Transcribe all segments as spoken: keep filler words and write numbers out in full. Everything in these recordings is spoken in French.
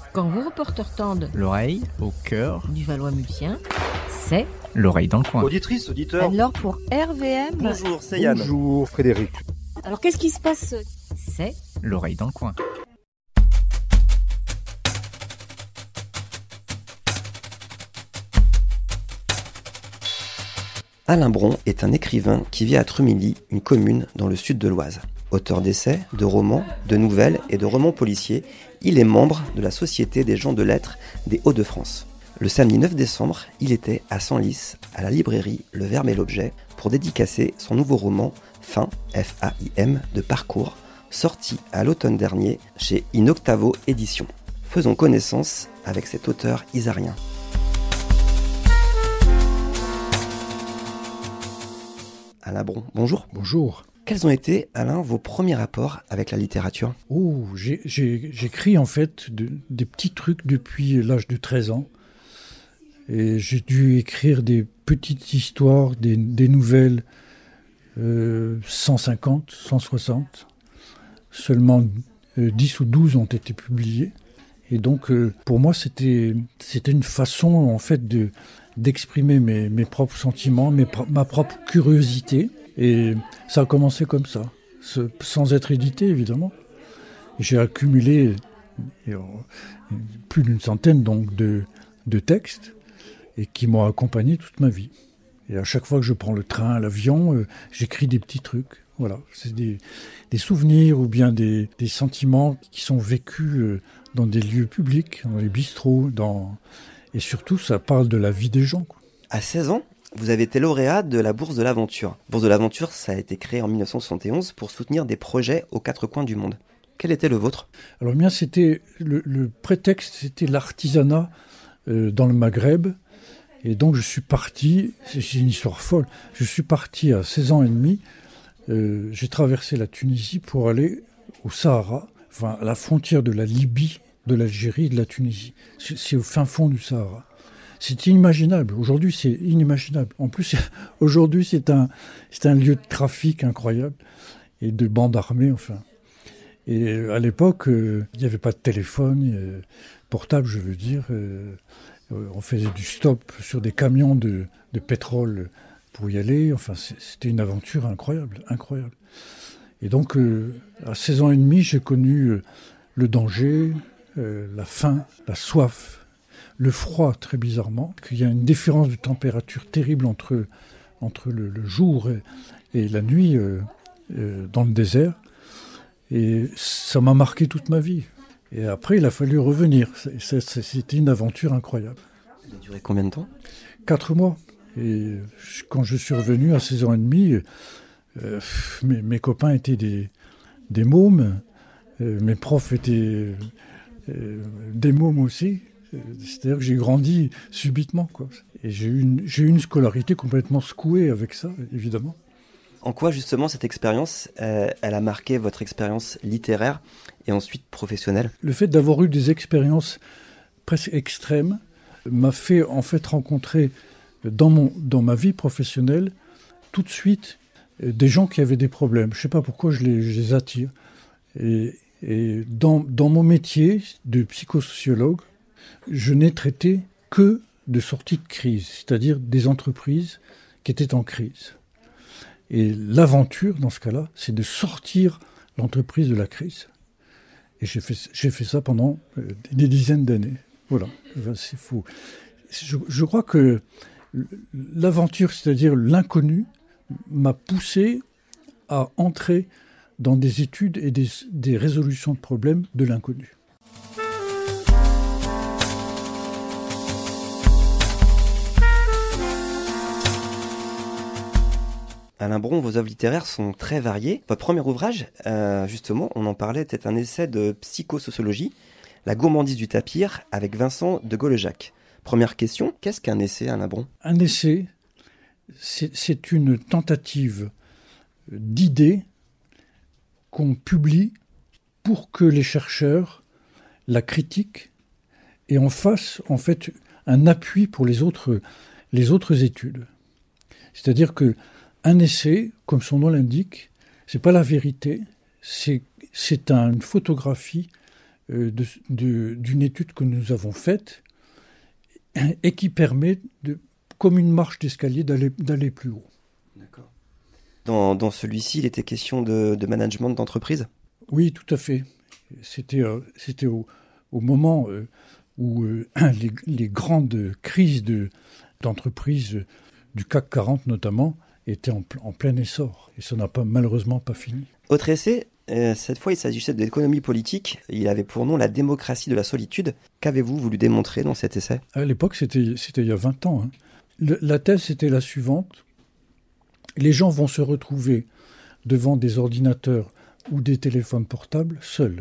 Quand vos reporters tendent l'oreille au cœur du Valois-Multien, c'est l'oreille dans le coin. Auditrice, auditeur. alors pour R V M. Bonjour, c'est Yann. Bonjour Frédéric. Alors qu'est-ce qui se passe? C'est L'oreille dans le coin. Alain Bron est un écrivain qui vit à Trumilly, une commune dans le sud de l'Oise. Auteur d'essais, de romans, de nouvelles et de romans policiers, il est membre de la Société des gens de lettres des Hauts-de-France. Le samedi neuf décembre, il était à Senlis, à la librairie Le Verbe et l'Objet, pour dédicacer son nouveau roman Fin, F A I M, de parcours, sorti à l'automne dernier chez Inoctavo Éditions. Faisons connaissance avec cet auteur isarien. Alain Bron, bonjour. Bonjour. Quels ont été, Alain, vos premiers rapports avec la littérature ? Oh, j'ai, j'ai, j'écris en fait de, des petits trucs depuis l'âge de treize ans. Et j'ai dû écrire des petites histoires, des, des nouvelles, euh, cent cinquante, cent soixante. Seulement euh, dix ou douze ont été publiées. Et donc, euh, pour moi, c'était, c'était une façon, en fait, de, d'exprimer mes, mes propres sentiments, mes, ma propre curiosité. Et ça a commencé comme ça, ce, sans être édité, évidemment. Et j'ai accumulé et, euh, plus d'une centaine donc, de, de textes et qui m'ont accompagné toute ma vie. Et à chaque fois que je prends le train, l'avion, euh, j'écris des petits trucs. Voilà, c'est des, des souvenirs ou bien des, des sentiments qui sont vécus euh, dans des lieux publics, dans les bistrots, dans... et surtout ça parle de la vie des gens, quoi. À seize ans, vous avez été lauréat de la Bourse de l'Aventure. Bourse de l'Aventure, ça a été créé en dix-neuf cent soixante et onze pour soutenir des projets aux quatre coins du monde. Quel était le vôtre ? Alors le mien, c'était le, le prétexte, c'était l'artisanat euh, dans le Maghreb. Et donc je suis parti, c'est une histoire folle, je suis parti à seize ans et demi, euh, j'ai traversé la Tunisie pour aller au Sahara, enfin à la frontière de la Libye, de l'Algérie et de la Tunisie. C'est, c'est au fin fond du Sahara. C'est inimaginable. Aujourd'hui, c'est inimaginable. En plus, aujourd'hui, c'est un, c'est un lieu de trafic incroyable et de bandes armées, enfin. Et à l'époque, euh, il n'y avait pas de téléphone euh, portable, je veux dire. Euh, on faisait du stop sur des camions de, de pétrole pour y aller. Enfin, c'était une aventure incroyable, incroyable. Et donc, euh, à seize ans et demi, j'ai connu euh, le danger, euh, la faim, la soif, le froid, très bizarrement. Il y a une différence de température terrible entre, entre le, le jour et, et la nuit euh, euh, dans le désert. Et ça m'a marqué toute ma vie. Et après, il a fallu revenir. C'est, c'est, c'était une aventure incroyable. Ça a duré combien de temps ? Quatre mois. Et quand je suis revenu à seize ans et demi, euh, mes, mes copains étaient des, des mômes. Euh, mes profs étaient euh, des mômes aussi. C'est-à-dire que j'ai grandi subitement, quoi. Et j'ai eu une, j'ai eu une scolarité complètement secouée avec ça, évidemment. En quoi, justement, cette expérience, euh, elle a marqué votre expérience littéraire et ensuite professionnelle ? Le fait d'avoir eu des expériences presque extrêmes m'a fait, en fait, rencontrer dans, mon, dans ma vie professionnelle, tout de suite, des gens qui avaient des problèmes. Je ne sais pas pourquoi je les, je les attire. Et, et dans, dans mon métier de psychosociologue, je n'ai traité que de sorties de crise, c'est-à-dire des entreprises qui étaient en crise. Et l'aventure, dans ce cas-là, c'est de sortir l'entreprise de la crise. Et j'ai fait, j'ai fait ça pendant euh, des dizaines d'années. Voilà, c'est fou. Je, je crois que l'aventure, c'est-à-dire l'inconnu, m'a poussé à entrer dans des études et des, des résolutions de problèmes de l'inconnu. Alain Bron, vos œuvres littéraires sont très variées. Votre premier ouvrage, euh, justement, on en parlait, était un essai de psychosociologie, La gourmandise du tapir, avec Vincent de Gollejac. Première question, qu'est-ce qu'un essai, Alain Bron ? Un essai, c'est, c'est une tentative d'idée qu'on publie pour que les chercheurs la critiquent et en fassent, en fait, un appui pour les autres, les autres études. C'est-à-dire que un essai, comme son nom l'indique, c'est pas la vérité, c'est, c'est un, une photographie euh, de, de, d'une étude que nous avons faite et qui permet, de, comme une marche d'escalier, d'aller, d'aller plus haut. D'accord. Dans, dans celui-ci, il était question de, de management d'entreprise ? Oui, tout à fait. C'était, euh, c'était au, au moment euh, où euh, les, les grandes crises de, d'entreprises, euh, du C A C quarante notamment, étaient en, en plein essor. Et ça n'a pas, malheureusement pas fini. Autre essai, euh, cette fois il s'agissait de l'économie politique. Il avait pour nom la démocratie de la solitude. Qu'avez-vous voulu démontrer dans cet essai ? À l'époque, c'était, c'était il y a vingt ans. Hein. Le, la thèse, c'était la suivante. Les gens vont se retrouver devant des ordinateurs ou des téléphones portables seuls.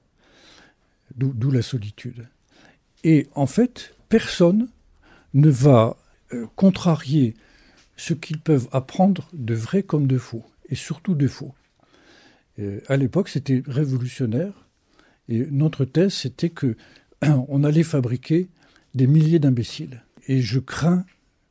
D'où, d'où la solitude. Et en fait, personne ne va euh, contrarier ce qu'ils peuvent apprendre de vrai comme de faux, et surtout de faux. Euh, à l'époque, c'était révolutionnaire, et notre thèse, c'était que on allait fabriquer des milliers d'imbéciles. Et je crains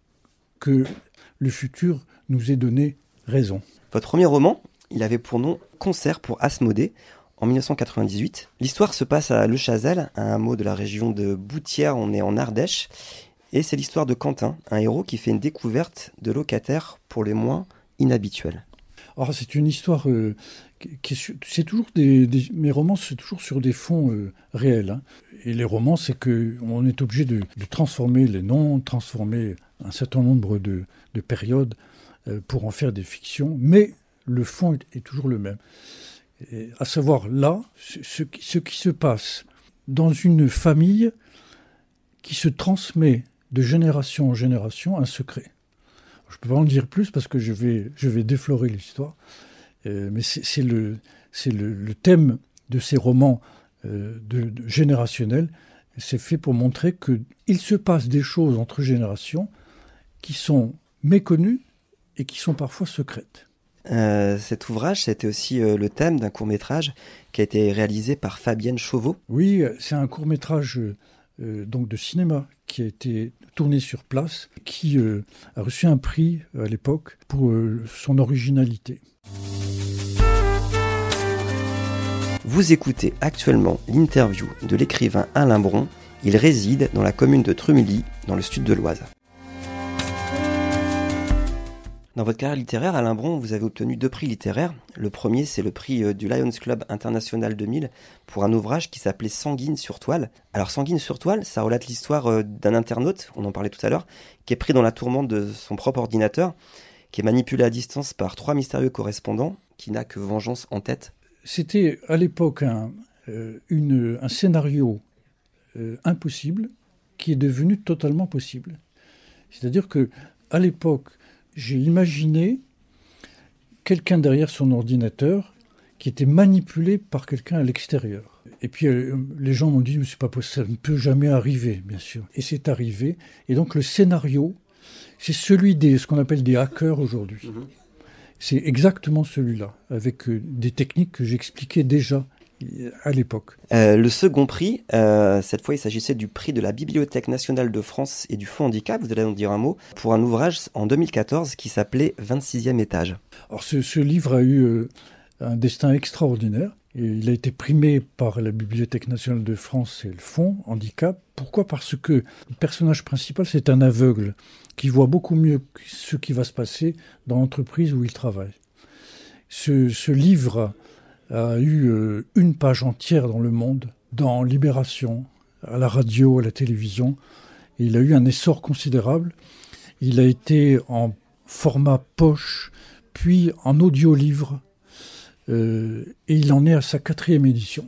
que le futur nous ait donné raison. Votre premier roman, il avait pour nom Concert pour Asmodée, en dix-neuf cent quatre-vingt-dix-huit. L'histoire se passe à Le Chazal, un hameau de la région de Boutière, on est en Ardèche. Et c'est l'histoire de Quentin, un héros qui fait une découverte de locataires pour les moins inhabituels. Alors, c'est une histoire euh, qui, qui est, c'est toujours des, des, mes romans, c'est toujours sur des fonds euh, réels. Hein. Et les romans, c'est qu'on est obligé de, de transformer les noms, transformer un certain nombre de, de périodes euh, pour en faire des fictions. Mais le fond est, est toujours le même. Et à savoir, là, ce, ce, qui, ce qui se passe dans une famille qui se transmet de génération en génération un secret. Je ne peux pas en dire plus parce que je vais, je vais déflorer l'histoire, euh, mais c'est, c'est, le, c'est le, le thème de ces romans euh, de, de générationnels. C'est fait pour montrer qu'il se passe des choses entre générations qui sont méconnues et qui sont parfois secrètes. Euh, cet ouvrage, c'était aussi euh, le thème d'un court-métrage qui a été réalisé par Fabienne Chauveau. Oui, c'est un court-métrage euh, donc de cinéma qui a été tourné sur place, qui euh, a reçu un prix à l'époque pour euh, son originalité. Vous écoutez actuellement l'interview de l'écrivain Alain Bron. Il réside dans la commune de Trumilly, dans le sud de l'Oise. Dans votre carrière littéraire, Alain Bron, vous avez obtenu deux prix littéraires. Le premier, c'est le prix du Lions Club International deux mille pour un ouvrage qui s'appelait Sanguine sur toile. Alors Sanguine sur toile, ça relate l'histoire d'un internaute, on en parlait tout à l'heure, qui est pris dans la tourmente de son propre ordinateur, qui est manipulé à distance par trois mystérieux correspondants, qui n'a que vengeance en tête. C'était à l'époque un, euh, une, un scénario euh, impossible qui est devenu totalement possible. C'est-à-dire que à l'époque, j'ai imaginé quelqu'un derrière son ordinateur qui était manipulé par quelqu'un à l'extérieur. Et puis euh, les gens m'ont dit mais c'est pas possible, ça ne peut jamais arriver, bien sûr. Et c'est arrivé. Et donc le scénario, c'est celui des ce qu'on appelle des hackers aujourd'hui. Mmh. C'est exactement celui-là, avec euh, des techniques que j'expliquais déjà à l'époque. Euh, le second prix, euh, cette fois il s'agissait du prix de la Bibliothèque nationale de France et du Fonds handicap, vous allez en dire un mot, pour un ouvrage en deux mille quatorze qui s'appelait vingt-sixième étage. Alors ce, ce livre a eu euh, un destin extraordinaire. Et il a été primé par la Bibliothèque nationale de France et le Fonds handicap. Pourquoi ? Parce que le personnage principal, c'est un aveugle qui voit beaucoup mieux ce qui va se passer dans l'entreprise où il travaille. Ce, ce livre a eu euh, une page entière dans Le Monde, dans Libération, à la radio, à la télévision. Et il a eu un essor considérable. Il a été en format poche, puis en audio-livre. Euh, et il en est à sa quatrième édition.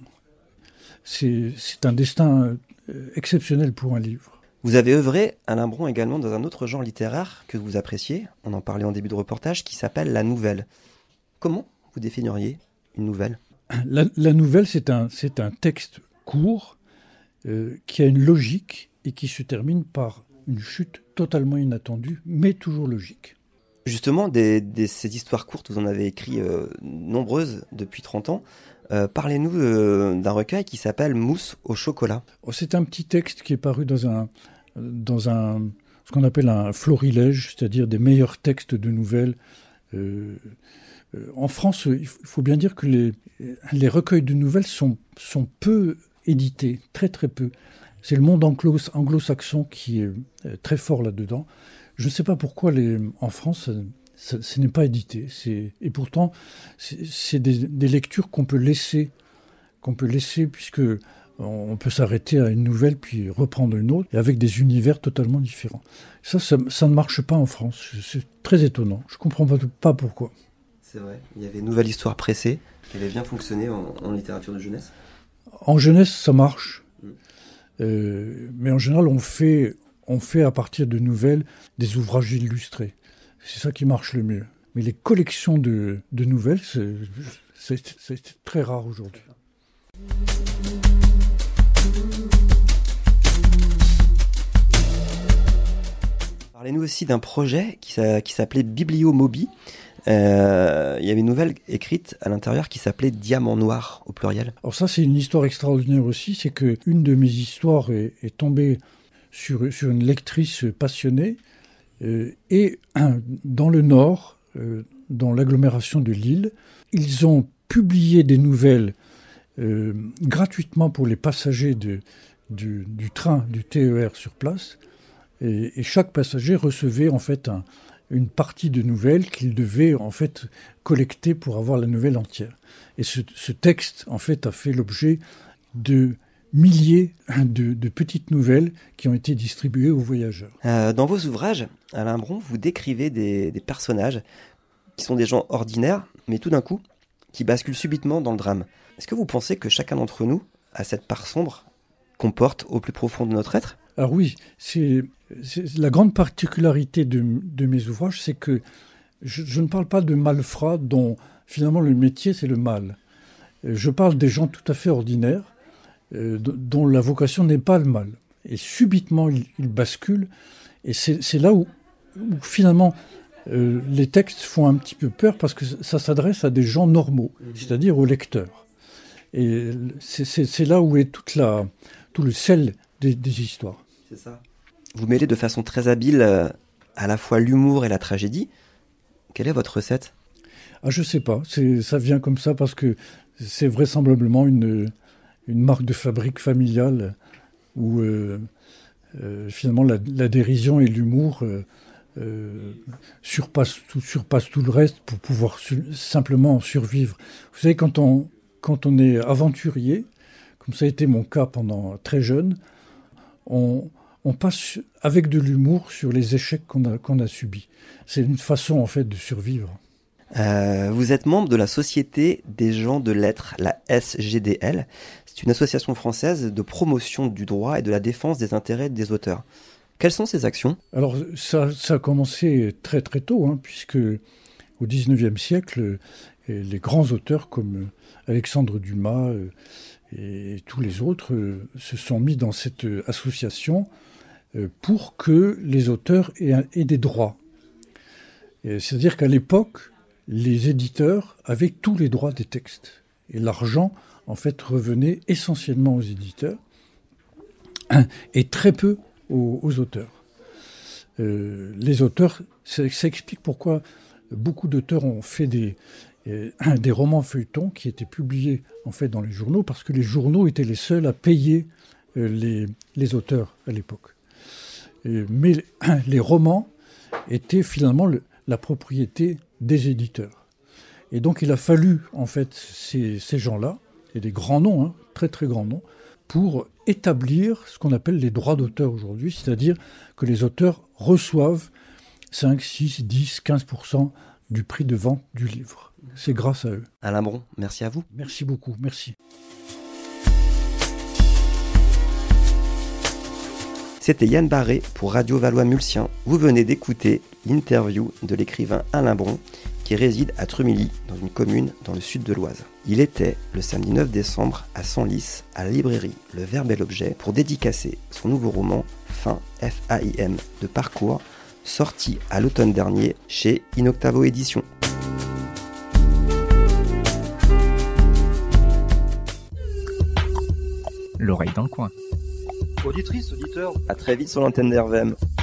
C'est, c'est un destin euh, exceptionnel pour un livre. Vous avez œuvré, Alain Bron, également dans un autre genre littéraire que vous appréciez, on en parlait en début de reportage, qui s'appelle la nouvelle. Comment vous définiriez une nouvelle ? La, la nouvelle, c'est un, c'est un texte court euh, qui a une logique et qui se termine par une chute totalement inattendue, mais toujours logique. Justement, des, des, ces histoires courtes, vous en avez écrit euh, nombreuses depuis trente ans. Euh, parlez-nous euh, d'un recueil qui s'appelle Mousse au chocolat. Oh, c'est un petit texte qui est paru dans un, dans un, ce qu'on appelle un florilège, c'est-à-dire des meilleurs textes de nouvelles. Euh, euh, en France, il faut bien dire que les, les recueils de nouvelles sont, sont peu édité, très très peu. C'est le monde anglo- anglo-saxon qui est très fort là-dedans. Je ne sais pas pourquoi les, en France, ça, ce n'est pas édité. C'est, et pourtant, c'est, c'est des, des lectures qu'on peut laisser, qu'on peut laisser puisque on peut s'arrêter à une nouvelle puis reprendre une autre, et avec des univers totalement différents. Ça, ça, ça ne marche pas en France. C'est très étonnant. Je ne comprends pas, pas pourquoi. C'est vrai. Il y avait une nouvelle histoire pressée qui avait bien fonctionné en, en littérature de jeunesse. En jeunesse, ça marche. Mmh. Euh, mais en général, on fait, on fait à partir de nouvelles des ouvrages illustrés. C'est ça qui marche le mieux. Mais les collections de, de nouvelles, c'est, c'est, c'est très rare aujourd'hui. Parlez-nous aussi d'un projet qui, qui s'appelait Bibliomobi. Euh, il y avait une nouvelle écrite à l'intérieur qui s'appelait Diamant Noir au pluriel. Alors ça, c'est une histoire extraordinaire aussi. C'est qu'une de mes histoires est, est tombée sur, sur une lectrice passionnée. Euh, et hein, dans le Nord, euh, dans l'agglomération de Lille, ils ont publié des nouvelles euh, gratuitement pour les passagers de, du, du train, du T E R sur place. Et, et chaque passager recevait en fait un, une partie de nouvelles qu'il devait en fait collecter pour avoir la nouvelle entière. Et ce, ce texte en fait a fait l'objet de milliers de, de petites nouvelles qui ont été distribuées aux voyageurs. Euh, dans vos ouvrages, Alain Bron, vous décrivez des, des personnages qui sont des gens ordinaires, mais tout d'un coup, qui basculent subitement dans le drame. Est-ce que vous pensez que chacun d'entre nous a cette part sombre qu'on porte au plus profond de notre être ? Alors oui, c'est, c'est la grande particularité de, de mes ouvrages, c'est que je, je ne parle pas de malfrats dont finalement le métier c'est le mal. Je parle des gens tout à fait ordinaires, euh, dont la vocation n'est pas le mal. Et subitement ils, ils basculent, et c'est, c'est là où, où finalement euh, les textes font un petit peu peur parce que ça s'adresse à des gens normaux, mmh. c'est-à-dire aux lecteurs. Et c'est, c'est, c'est là où est toute la, tout le sel des, des histoires. C'est ça. Vous mêlez de façon très habile euh, à la fois l'humour et la tragédie. Quelle est votre recette ? Ah, je sais pas. C'est, ça vient comme ça parce que c'est vraisemblablement une, une marque de fabrique familiale où euh, euh, finalement la, la dérision et l'humour euh, euh, surpassent, tout, surpassent tout le reste pour pouvoir su- simplement survivre. Vous savez, quand on, quand on est aventurier, comme ça a été mon cas pendant très jeune, on, on passe avec de l'humour sur les échecs qu'on a, qu'on a subis. C'est une façon, en fait, de survivre. Euh, vous êtes membre de la Société des gens de lettres, la S G D L. C'est une association française de promotion du droit et de la défense des intérêts des auteurs. Quelles sont ces actions ? Alors, ça, ça a commencé très très tôt, hein, puisque au dix-neuvième siècle, les grands auteurs comme Alexandre Dumas euh, et tous les autres euh, se sont mis dans cette euh, association euh, pour que les auteurs aient, aient des droits. Et c'est-à-dire qu'à l'époque, les éditeurs avaient tous les droits des textes. Et l'argent, en fait, revenait essentiellement aux éditeurs et très peu aux, aux auteurs. Euh, les auteurs, ça, ça explique pourquoi beaucoup d'auteurs ont fait des, euh, des romans feuilletons qui étaient publiés en fait dans les journaux, parce que les journaux étaient les seuls à payer euh, les, les auteurs à l'époque. Et, mais les romans étaient finalement le, la propriété des éditeurs. Et donc il a fallu en fait ces, ces gens-là, et des grands noms, hein, très très grands noms, pour établir ce qu'on appelle les droits d'auteur aujourd'hui, c'est-à-dire que les auteurs reçoivent cinq, six, dix, quinze pour cent du prix de vente du livre. C'est grâce à eux. Alain Bron, merci à vous. Merci beaucoup, merci. C'était Yann Barré pour Radio Valois-Mulsien. Vous venez d'écouter l'interview de l'écrivain Alain Bron, qui réside à Trumilly, dans une commune dans le sud de l'Oise. Il était, le samedi neuf décembre, à Senlis, à la librairie Le Verbe et l'Objet, pour dédicacer son nouveau roman, Fin, F A I M, de parcours, sorti à l'automne dernier chez Inoctavo Éditions. L'oreille dans le coin. Auditrice, auditeur, à très vite sur l'antenne d'R V M.